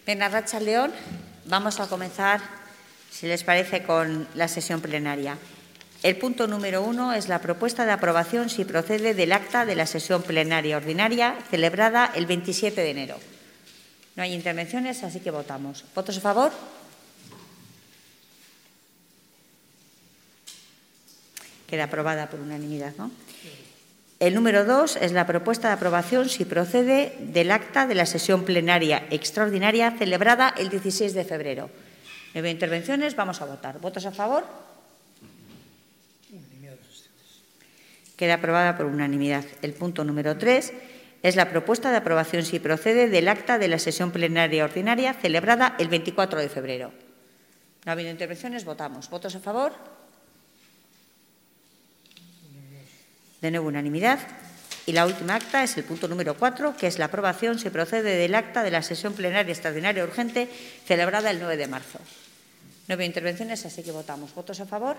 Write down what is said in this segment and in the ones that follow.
Bien, arratsaldeon, vamos a comenzar, si les parece, con la sesión plenaria. El punto número 1 es la propuesta de aprobación, si procede, del acta de la sesión plenaria ordinaria celebrada el 27 de enero. No hay intervenciones, así que votamos. ¿Votos a favor? Queda aprobada por unanimidad, ¿no? El número 2 es la propuesta de aprobación, si procede, del acta de la sesión plenaria extraordinaria celebrada el 16 de febrero. No hay intervenciones, vamos a votar. ¿Votos a favor? Queda aprobada por unanimidad. El punto número 3 es la propuesta de aprobación, si procede, del acta de la sesión plenaria ordinaria celebrada el 24 de febrero. No ha habido intervenciones, votamos. ¿Votos a favor? De nuevo unanimidad. Y la última acta es el punto número 4, que es la aprobación, si procede, del acta de la sesión plenaria extraordinaria urgente celebrada el 9 de marzo. No veo intervenciones, así que votamos. ¿Votos a favor?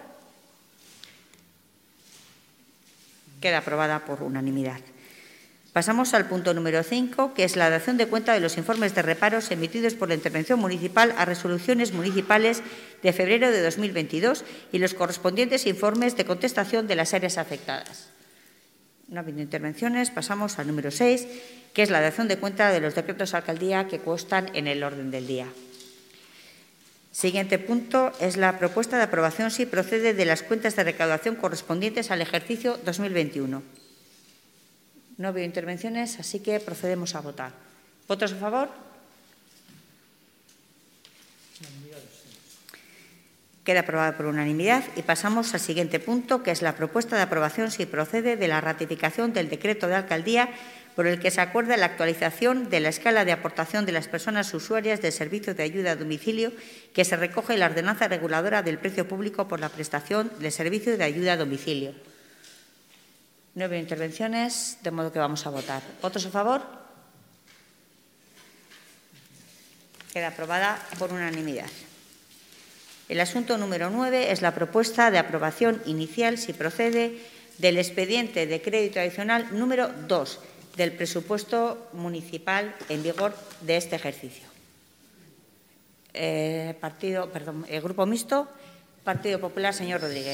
Queda aprobada por unanimidad. Pasamos al punto número 5, que es la dación de cuenta de los informes de reparos emitidos por la Intervención Municipal a resoluciones municipales de febrero de 2022 y los correspondientes informes de contestación de las áreas afectadas. No ha habido intervenciones. Pasamos al número 6, que es la dación de cuenta de los decretos de alcaldía que constan en el orden del día. Siguiente punto es la propuesta de aprobación, si procede, de las cuentas de recaudación correspondientes al ejercicio 2021. No veo intervenciones, así que procedemos a votar. ¿Votos a favor? Queda aprobada por unanimidad y pasamos al siguiente punto, que es la propuesta de aprobación, si procede, de la ratificación del decreto de alcaldía por el que se acuerda la actualización de la escala de aportación de las personas usuarias del servicio de ayuda a domicilio que se recoge en la ordenanza reguladora del precio público por la prestación del servicio de ayuda a domicilio. No veo intervenciones, de modo que vamos a votar. ¿Votos a favor? Queda aprobada por unanimidad. El asunto número 9 es la propuesta de aprobación inicial, si procede, del expediente de crédito adicional número 2 del presupuesto municipal en vigor de este ejercicio. Grupo Mixto, Partido Popular, señor Rodríguez.